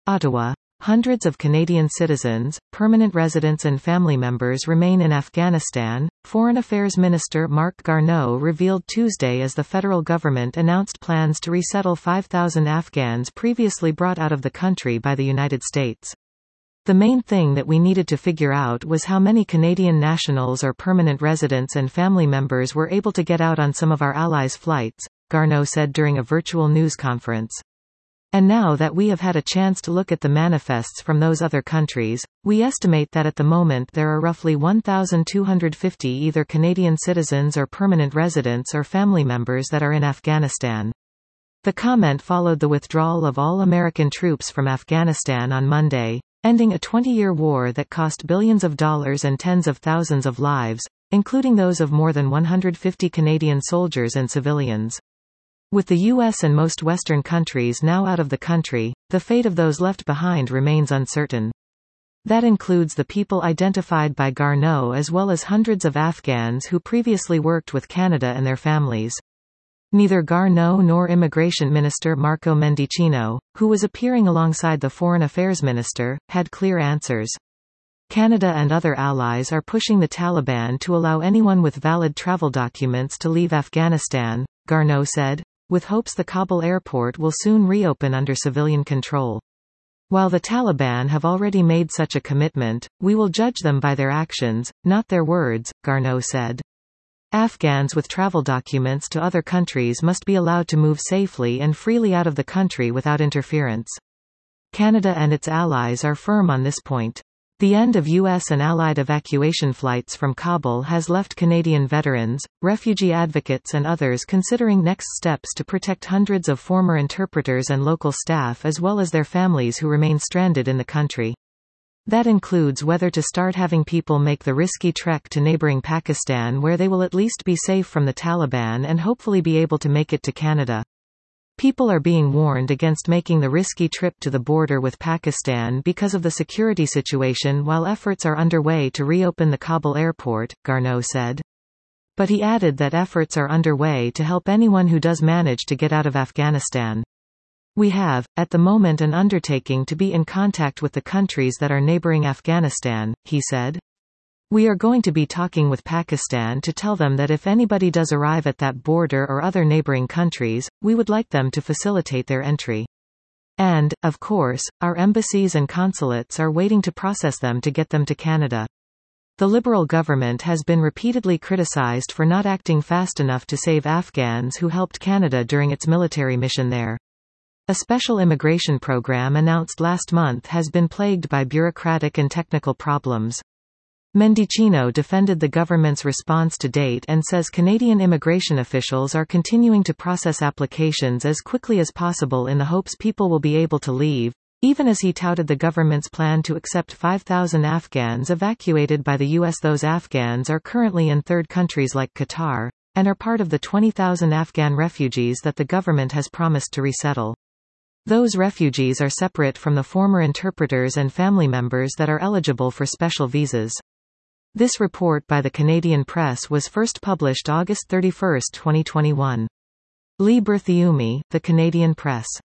Ottawa. Hundreds of Canadian citizens, permanent residents and family members remain in Afghanistan, Foreign Affairs Minister Marc Garneau revealed Tuesday as the federal government announced plans to resettle 5,000 Afghans previously brought out of the country by the United States. The main thing that we needed to figure out was how many Canadian nationals or permanent residents and family members were able to get out on some of our allies' flights, Garneau said during a virtual news conference. And now that we have had a chance to look at the manifests from those other countries, we estimate that at the moment there are roughly 1,250 either Canadian citizens or permanent residents or family members that are in Afghanistan. The comment followed the withdrawal of all American troops from Afghanistan on Monday, ending a 20-year war that cost billions of dollars and tens of thousands of lives, including those of more than 150 Canadian soldiers and civilians. With the U.S. and most Western countries now out of the country, the fate of those left behind remains uncertain. That includes the people identified by Garneau as well as hundreds of Afghans who previously worked with Canada and their families. Neither Garneau nor Immigration Minister Marco Mendicino, who was appearing alongside the Foreign Affairs Minister, had clear answers. Canada and other allies are pushing the Taliban to allow anyone with valid travel documents to leave Afghanistan, Garneau said, with hopes the Kabul airport will soon reopen under civilian control. While the Taliban have already made such a commitment, we will judge them by their actions, not their words, Garneau said. Afghans with travel documents to other countries must be allowed to move safely and freely out of the country without interference. Canada and its allies are firm on this point. The end of U.S. and Allied evacuation flights from Kabul has left Canadian veterans, refugee advocates and others considering next steps to protect hundreds of former interpreters and local staff as well as their families who remain stranded in the country. That includes whether to start having people make the risky trek to neighbouring Pakistan where they will at least be safe from the Taliban and hopefully be able to make it to Canada. People are being warned against making the risky trip to the border with Pakistan because of the security situation while efforts are underway to reopen the Kabul airport, Garneau said. But he added that efforts are underway to help anyone who does manage to get out of Afghanistan. We have, at the moment, an undertaking to be in contact with the countries that are neighbouring Afghanistan, he said. We are going to be talking with Pakistan to tell them that if anybody does arrive at that border or other neighbouring countries, we would like them to facilitate their entry. And, of course, our embassies and consulates are waiting to process them to get them to Canada. The Liberal government has been repeatedly criticised for not acting fast enough to save Afghans who helped Canada during its military mission there. A special immigration program announced last month has been plagued by bureaucratic and technical problems. Mendicino defended the government's response to date and says Canadian immigration officials are continuing to process applications as quickly as possible in the hopes people will be able to leave, even as he touted the government's plan to accept 5,000 Afghans evacuated by the U.S. Those Afghans are currently in third countries like Qatar, and are part of the 20,000 Afghan refugees that the government has promised to resettle. Those refugees are separate from the former interpreters and family members that are eligible for special visas. This report by the Canadian Press was first published August 31, 2021. Lee Berthiaume, The Canadian Press.